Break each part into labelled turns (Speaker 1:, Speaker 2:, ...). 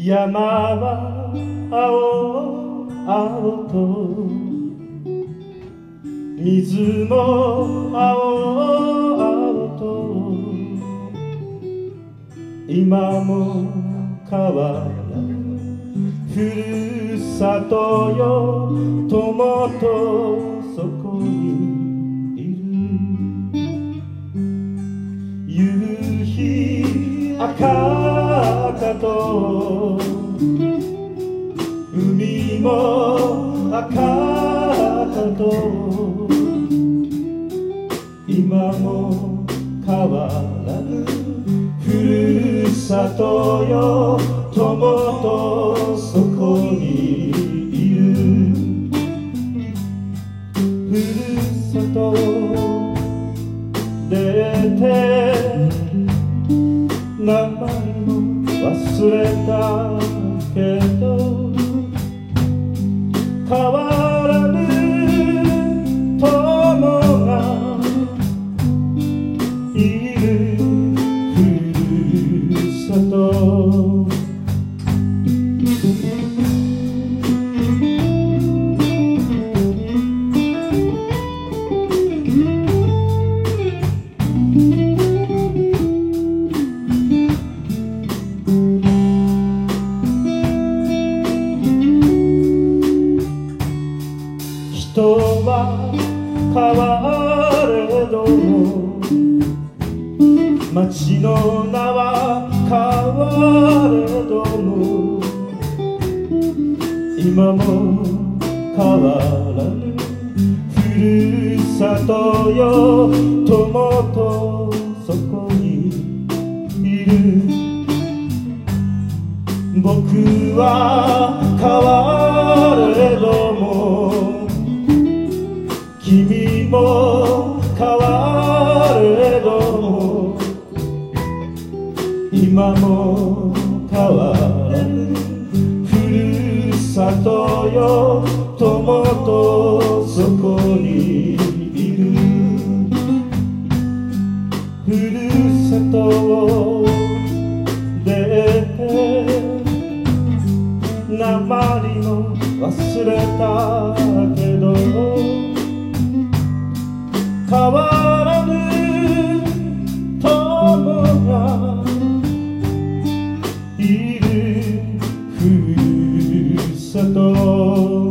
Speaker 1: 山は青々と水も青々と今も変わらぬふるさとよ友とそこにいる夕日赤々と海も赤々と今も変わらぬふるさとよ友とそこにいるふるさと出て名前も忘れたけど変わらぬ友がいるふるさと人は変われども街の名は変われども今も変わらぬふるさとよ友とそこにいる僕は変われども君も変われども今も変わらぬふるさとよ友とそこにいるふるさとを出て鉛も忘れたけど変わらぬ友がいるふるさと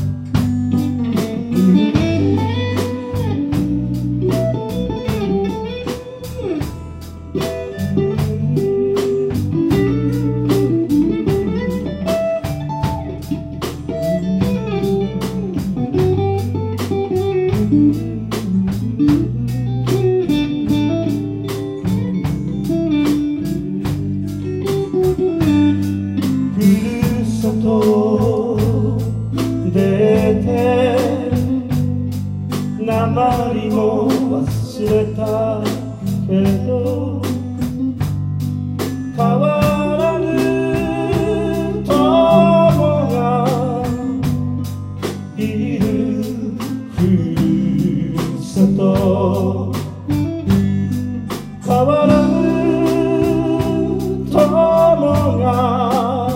Speaker 1: 出て鉛も忘れたけど変わらぬ友がいるふるさと変わらぬ友が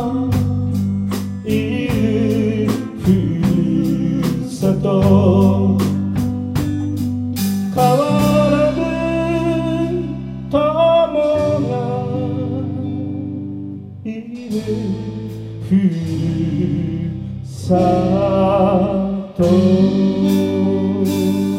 Speaker 1: 変わらぬ友がいるふるさと